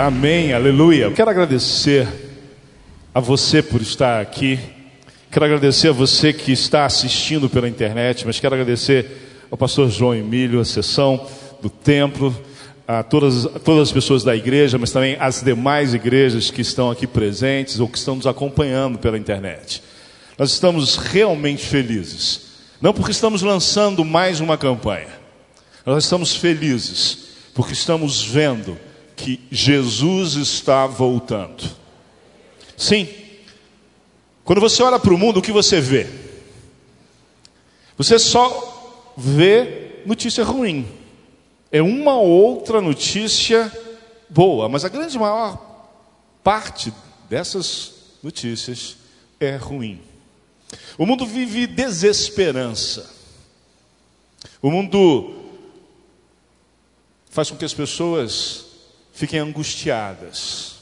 Amém, aleluia. Eu quero agradecer a você por estar aqui. Quero agradecer a você que está assistindo pela internet, mas quero agradecer ao pastor João Emílio, a sessão do templo, a todas as pessoas da igreja, mas também as demais igrejas que estão aqui presentes ou que estão nos acompanhando pela internet. Nós estamos realmente felizes, não porque estamos lançando mais uma campanha, nós estamos felizes porque estamos vendo que Jesus está voltando. Sim, quando você olha para o mundo, o que você vê? Você só vê notícia ruim. É uma ou outra notícia boa, mas a grande maior parte dessas notícias é ruim. O mundo vive desesperança. O mundo faz com que as pessoas fiquem angustiadas.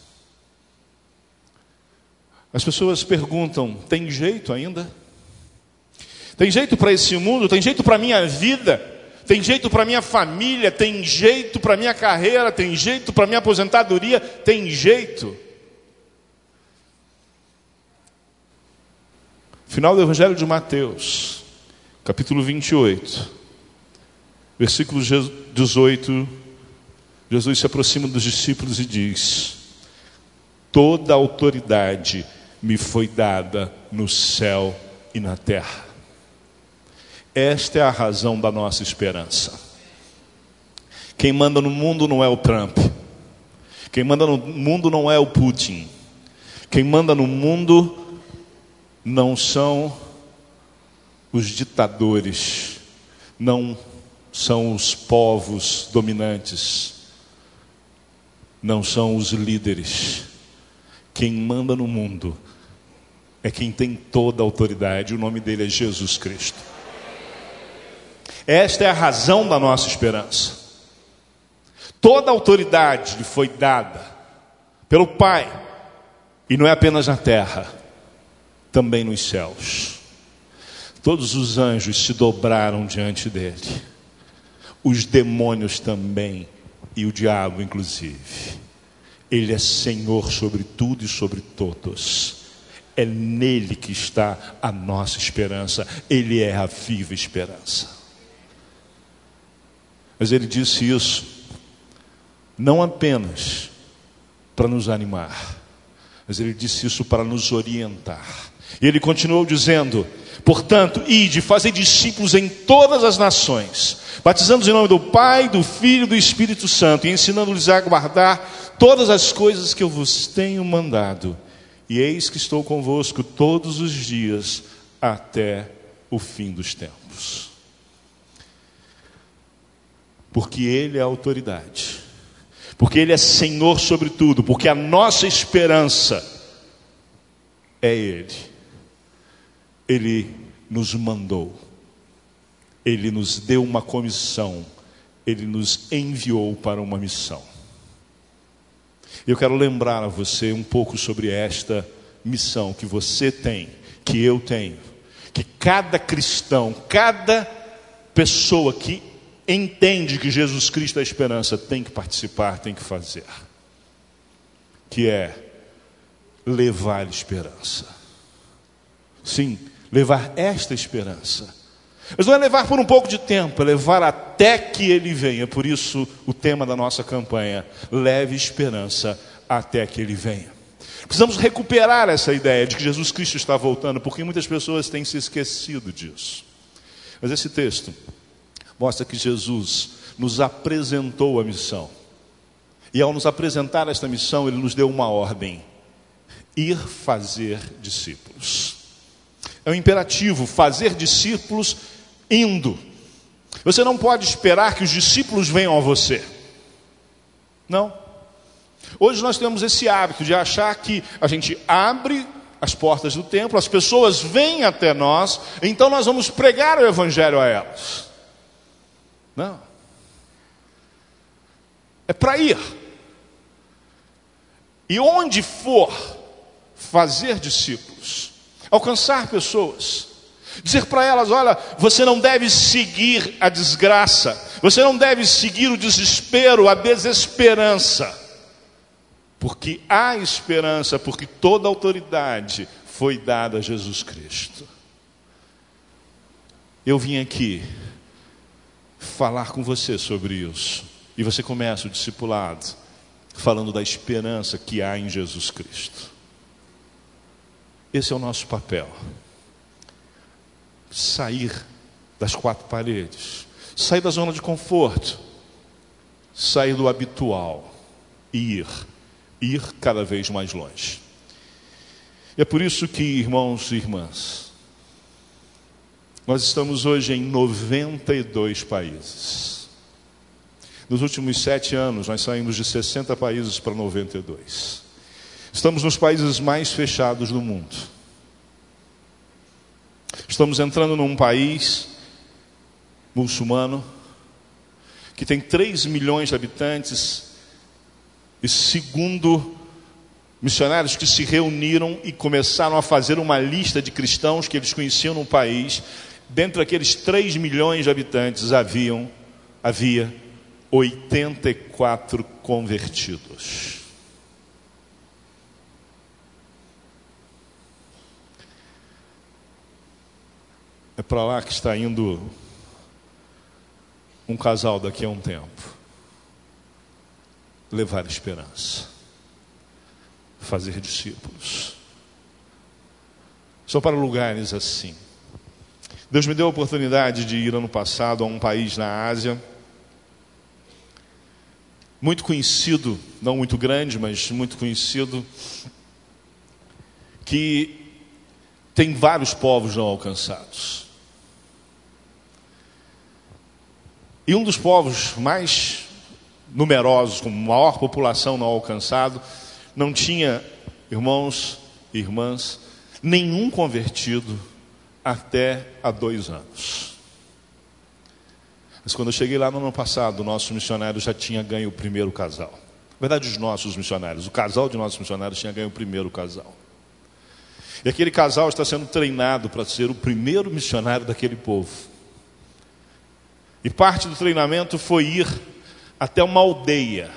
As pessoas perguntam: tem jeito ainda? Tem jeito para esse mundo? Tem jeito para a minha vida? Tem jeito para a minha família? Tem jeito para a minha carreira? Tem jeito para a minha aposentadoria? Tem jeito? Final do Evangelho de Mateus, capítulo 28, versículo 18, Jesus se aproxima dos discípulos e diz: toda autoridade me foi dada no céu e na terra. Esta é a razão da nossa esperança. Quem manda no mundo não é o Trump. Quem manda no mundo não é o Putin. Quem manda no mundo não são os ditadores, não são os povos dominantes, não são os líderes. Quem manda no mundo é quem tem toda a autoridade. O nome dele é Jesus Cristo. Esta é a razão da nossa esperança. Toda a autoridade lhe foi dada pelo Pai, e não é apenas na terra, também nos céus. Todos os anjos se dobraram diante dele, os demônios também, e o diabo inclusive. Ele é Senhor sobre tudo e sobre todos. É nele que está a nossa esperança. Ele é a viva esperança. Mas ele disse isso não apenas para nos animar, mas ele disse isso para nos orientar. E ele continuou dizendo: portanto, ide, fazei discípulos em todas as nações, batizando-os em nome do Pai, do Filho e do Espírito Santo, e ensinando-lhes a guardar todas as coisas que eu vos tenho mandado. E eis que estou convosco todos os dias até o fim dos tempos. Porque Ele é a autoridade, porque Ele é Senhor sobre tudo, porque a nossa esperança é Ele. Ele nos mandou, Ele nos deu uma comissão, Ele nos enviou para uma missão. Eu quero lembrar a você um pouco sobre esta missão que você tem, que eu tenho, que cada cristão, cada pessoa que entende que Jesus Cristo é a esperança tem que participar, tem que fazer, que é levar esperança. Sim, levar esta esperança. Mas não é levar por um pouco de tempo, é levar até que Ele venha. Por isso o tema da nossa campanha: leve esperança até que Ele venha. Precisamos recuperar essa ideia de que Jesus Cristo está voltando, porque muitas pessoas têm se esquecido disso. Mas esse texto mostra que Jesus nos apresentou a missão. E ao nos apresentar esta missão, Ele nos deu uma ordem: ir fazer discípulos. É um imperativo, fazer discípulos indo. Você não pode esperar que os discípulos venham a você. Não. Hoje nós temos esse hábito de achar que a gente abre as portas do templo, as pessoas vêm até nós, então nós vamos pregar o Evangelho a elas. Não. É para ir. E onde for, fazer discípulos, alcançar pessoas, dizer para elas: olha, você não deve seguir a desgraça, você não deve seguir o desespero, a desesperança. Porque há esperança, porque toda a autoridade foi dada a Jesus Cristo. Eu vim aqui falar com você sobre isso. E você começa o discipulado falando da esperança que há em Jesus Cristo. Esse é o nosso papel. Sair das quatro paredes, sair da zona de conforto, sair do habitual e ir cada vez mais longe. E é por isso que, irmãos e irmãs, nós estamos hoje em 92 países. Nos últimos 7 anos, nós saímos de 60 países para 92. Estamos nos países mais fechados do mundo. Estamos entrando num país muçulmano que tem 3 milhões de habitantes e, segundo missionários que se reuniram e começaram a fazer uma lista de cristãos que eles conheciam no país, dentre aqueles 3 milhões de habitantes havia 84 convertidos. É para lá que está indo um casal daqui a um tempo. Levar esperança. Fazer discípulos. Só para lugares assim. Deus me deu a oportunidade de ir ano passado a um país na Ásia, muito conhecido, não muito grande, mas muito conhecido, que tem vários povos não alcançados. E um dos povos mais numerosos, com maior população não alcançado, não tinha, irmãos e irmãs, nenhum convertido até há 2 anos. Mas quando eu cheguei lá no ano passado, o nosso missionário já tinha ganho o primeiro casal. Na verdade, os nossos missionários, o casal de nossos missionários tinha ganho o primeiro casal. E aquele casal está sendo treinado para ser o primeiro missionário daquele povo. E parte do treinamento foi ir até uma aldeia.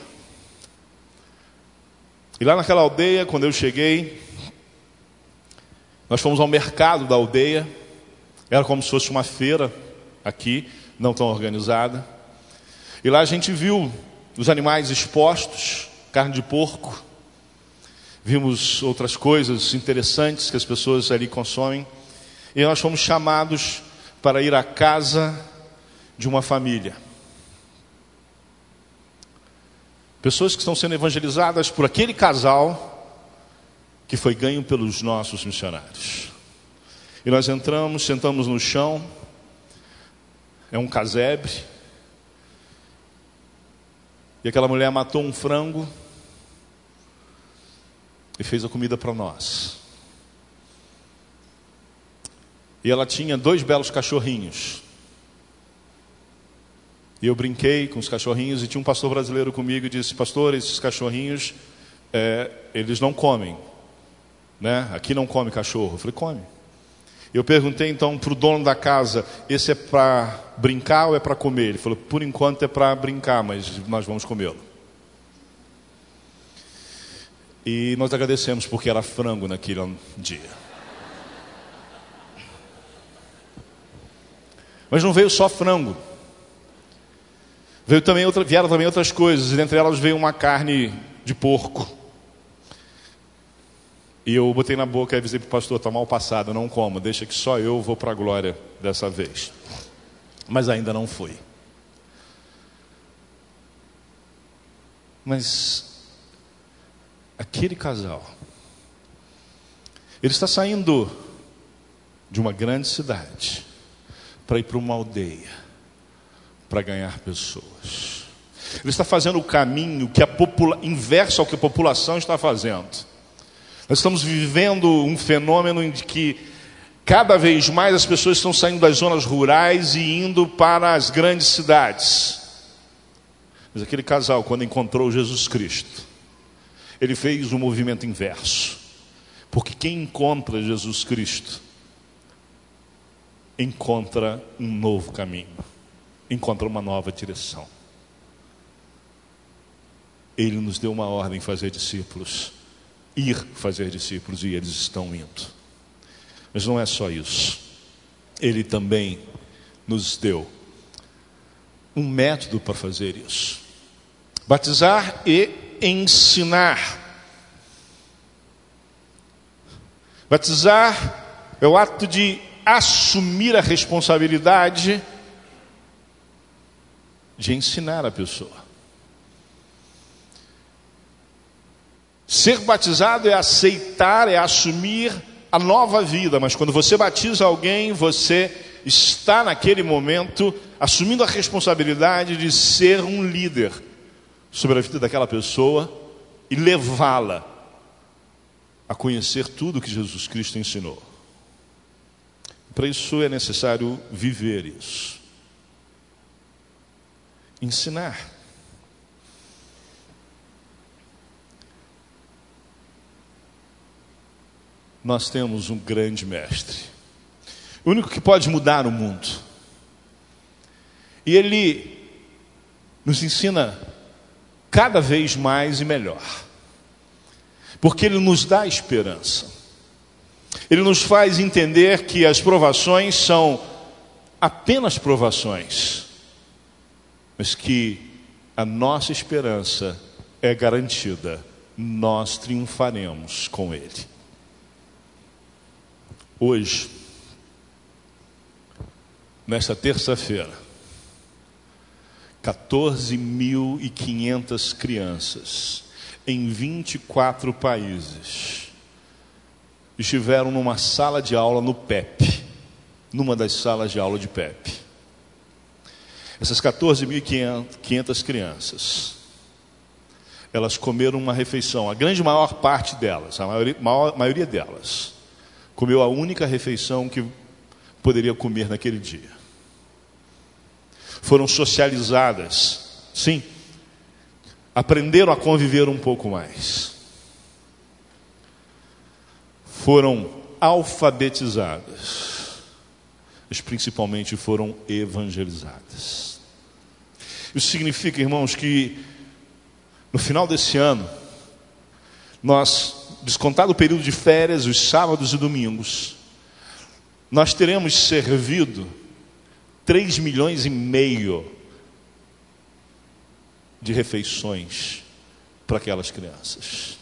E lá naquela aldeia, quando eu cheguei, nós fomos ao mercado da aldeia. Era como se fosse uma feira aqui, não tão organizada. E lá a gente viu os animais expostos, carne de porco. Vimos outras coisas interessantes que as pessoas ali consomem. E nós fomos chamados para ir à casa de uma família. Pessoas que estão sendo evangelizadas por aquele casal que foi ganho pelos nossos missionários. E nós entramos, sentamos no chão. É um casebre. E aquela mulher matou um frango e fez a comida para nós. E ela tinha 2 belos cachorrinhos. E eu brinquei com os cachorrinhos e tinha um pastor brasileiro comigo e disse: pastor, esses cachorrinhos, eles não comem, né? Aqui não come cachorro. Eu falei: come. Eu perguntei então para o dono da casa: esse é para brincar ou é para comer? Ele falou: por enquanto é para brincar, mas nós vamos comê-lo. E nós agradecemos porque era frango naquele dia. Mas não veio só frango. Vieram também outras coisas, e dentre elas veio uma carne de porco. E eu botei na boca e avisei para o pastor: está mal passado, não como, deixa que só eu vou para a glória dessa vez. Mas ainda não foi. Mas aquele casal, ele está saindo de uma grande cidade para ir para uma aldeia, para ganhar pessoas. Ele está fazendo o caminho que inverso ao que a população está fazendo. Nós estamos vivendo um fenômeno em que cada vez mais as pessoas estão saindo das zonas rurais e indo para as grandes cidades. Mas aquele casal, quando encontrou Jesus Cristo, ele fez um movimento inverso. Porque quem encontra Jesus Cristo encontra um novo caminho, encontra uma nova direção. Ele nos deu uma ordem: fazer discípulos, ir fazer discípulos, e eles estão indo. Mas não é só isso. Ele também nos deu um método para fazer isso: batizar e ensinar. Batizar é o ato de assumir a responsabilidade de ensinar a pessoa. Ser batizado é aceitar, é assumir a nova vida. Mas quando você batiza alguém, você está naquele momento assumindo a responsabilidade de ser um líder sobre a vida daquela pessoa e levá-la a conhecer tudo que Jesus Cristo ensinou. Para isso é necessário viver isso. Ensinar. Nós temos um grande mestre, o único que pode mudar o mundo. E ele nos ensina cada vez mais e melhor, porque ele nos dá esperança. Ele nos faz entender que as provações são apenas provações, mas que a nossa esperança é garantida. Nós triunfaremos com ele. Hoje, nesta terça-feira, 14.500 crianças em 24 países estiveram numa sala de aula no PEP, numa das salas de aula de PEP. Essas 14.500 crianças, elas comeram uma refeição. A grande maior parte delas, a maioria delas, comeu a única refeição que poderia comer naquele dia. Foram socializadas, sim, aprenderam a conviver um pouco mais. Foram alfabetizadas, mas principalmente foram evangelizadas. Isso significa, irmãos, que no final desse ano, nós, descontado o período de férias, os sábados e domingos, nós teremos servido 3,5 milhões de refeições para aquelas crianças.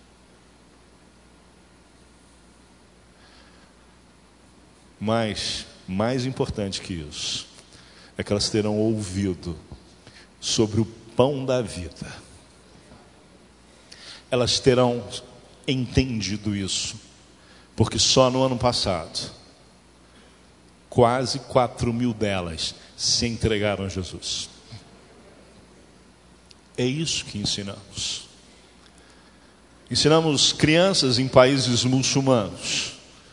Mas, mais importante que isso, é que elas terão ouvido sobre o pão da vida. Elas terão entendido isso, porque só no ano passado, quase 4.000 delas se entregaram a Jesus. É isso que ensinamos. Ensinamos crianças em países muçulmanos,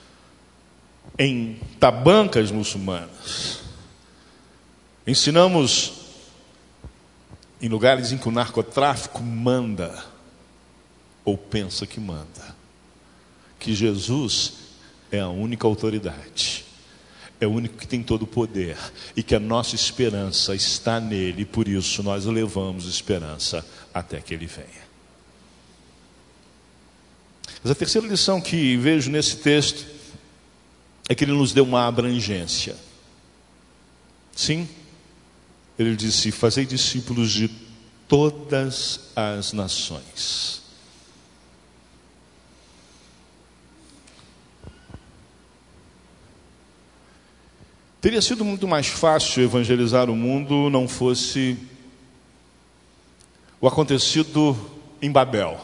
em tabancas muçulmanas. Ensinamos em lugares em que o narcotráfico manda, ou pensa que manda, que Jesus é a única autoridade, é o único que tem todo o poder, e que a nossa esperança está nele, e por isso nós levamos esperança até que ele venha. Mas a terceira lição que vejo nesse texto é que ele nos deu uma abrangência. Sim, ele disse: fazei discípulos de todas as nações. Teria sido muito mais fácil evangelizar o mundo não fosse o acontecido em Babel.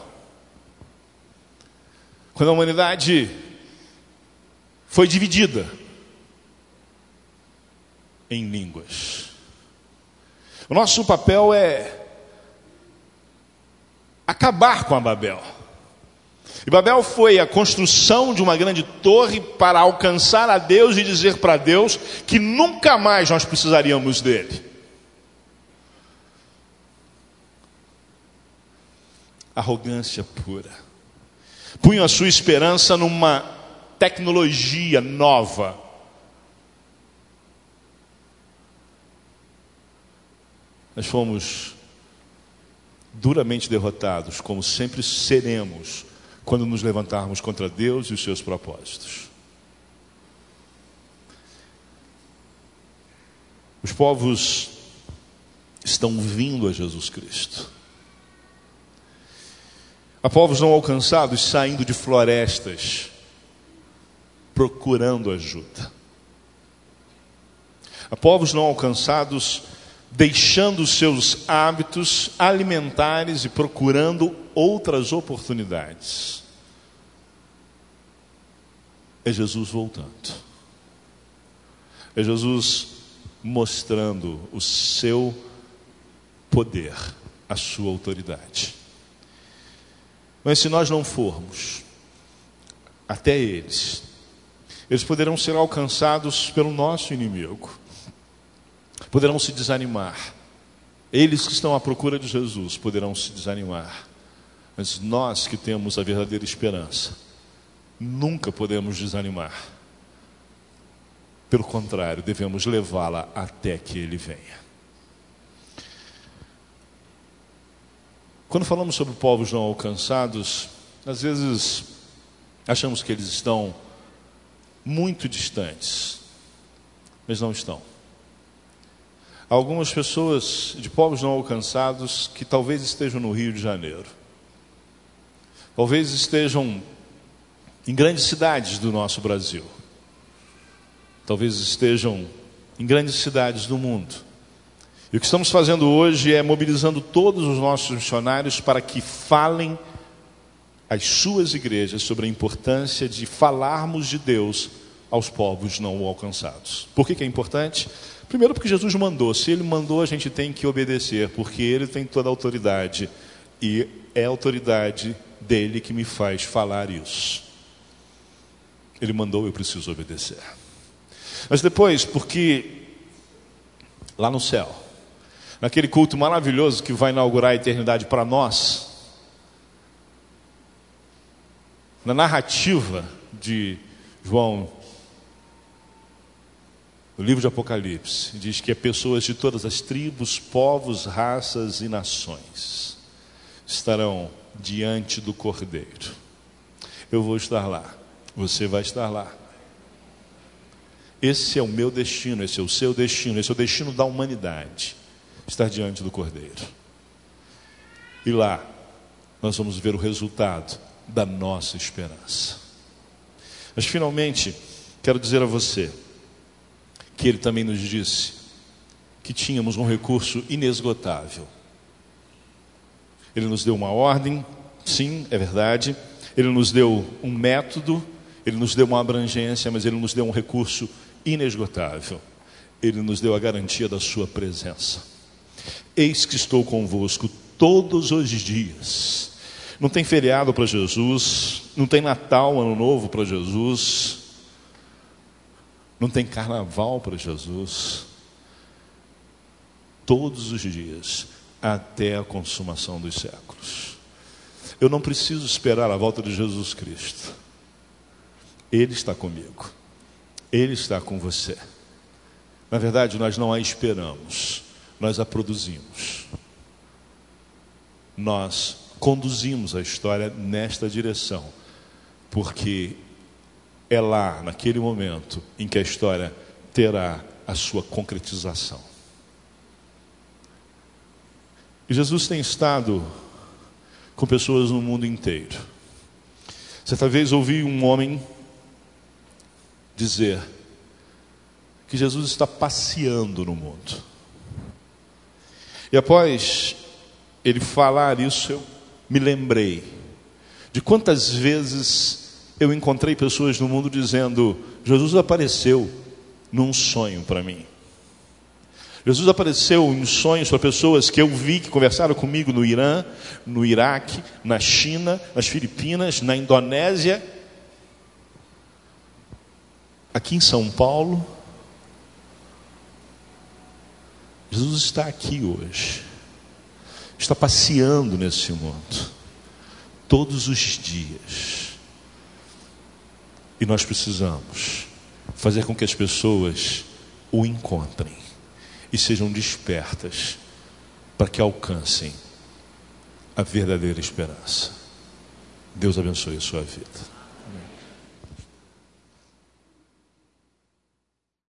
Quando a humanidade foi dividida em línguas. O nosso papel é acabar com a Babel. E Babel foi a construção de uma grande torre para alcançar a Deus e dizer para Deus que nunca mais nós precisaríamos dele. Arrogância pura. Punham a sua esperança numa tecnologia nova. Nós fomos duramente derrotados, como sempre seremos, quando nos levantarmos contra Deus e os seus propósitos. Os povos estão vindo a Jesus Cristo. Há povos não alcançados saindo de florestas, procurando ajuda. Há povos não alcançados deixando os seus hábitos alimentares e procurando outras oportunidades. É Jesus voltando. É Jesus mostrando o seu poder, a sua autoridade. Mas se nós não formos até eles poderão ser alcançados pelo nosso inimigo. Poderão se desanimar. Eles que estão à procura de Jesus poderão se desanimar. Mas nós que temos a verdadeira esperança, nunca podemos desanimar. Pelo contrário, devemos levá-la até que Ele venha. Quando falamos sobre povos não alcançados, às vezes achamos que eles estão muito distantes, mas não estão. Há algumas pessoas de povos não alcançados que talvez estejam no Rio de Janeiro, talvez estejam em grandes cidades do nosso Brasil, talvez estejam em grandes cidades do mundo. E o que estamos fazendo hoje é mobilizando todos os nossos missionários para que falem às suas igrejas sobre a importância de falarmos de Deus aos povos não alcançados. Por que é importante? Primeiro porque Jesus mandou. Se Ele mandou, a gente tem que obedecer, porque Ele tem toda a autoridade. E é a autoridade dEle que me faz falar isso. Ele mandou, eu preciso obedecer. Mas depois, porque lá no céu, naquele culto maravilhoso que vai inaugurar a eternidade para nós, na narrativa de João, no livro de Apocalipse, diz que pessoas de todas as tribos, povos, raças e nações estarão diante do Cordeiro. Eu vou estar lá, você vai estar lá. Esse é o meu destino, esse é o seu destino, esse é o destino da humanidade, estar diante do Cordeiro. E lá nós vamos ver o resultado da nossa esperança. Mas finalmente quero dizer a você que Ele também nos disse que tínhamos um recurso inesgotável. Ele nos deu uma ordem, sim, é verdade. Ele nos deu um método, Ele nos deu uma abrangência, mas Ele nos deu um recurso inesgotável. Ele nos deu a garantia da sua presença. Eis que estou convosco todos os dias. Não tem feriado para Jesus, não tem Natal, Ano Novo para Jesus, não tem carnaval para Jesus. Todos os dias, até a consumação dos séculos. Eu não preciso esperar a volta de Jesus Cristo. Ele está comigo. Ele está com você. Na verdade, nós não a esperamos, nós a produzimos. Nós conduzimos a história nesta direção, porque é lá, naquele momento, em que a história terá a sua concretização. E Jesus tem estado com pessoas no mundo inteiro. Certa vez ouvi um homem dizer que Jesus está passeando no mundo. E após ele falar isso, eu me lembrei de quantas vezes eu encontrei pessoas no mundo dizendo: Jesus apareceu num sonho para mim. Jesus apareceu em sonhos para pessoas que eu vi, que conversaram comigo no Irã, no Iraque, na China, nas Filipinas, na Indonésia, aqui em São Paulo. Jesus está aqui hoje, está passeando nesse mundo, todos os dias. E nós precisamos fazer com que as pessoas o encontrem e sejam despertas para que alcancem a verdadeira esperança. Deus abençoe a sua vida.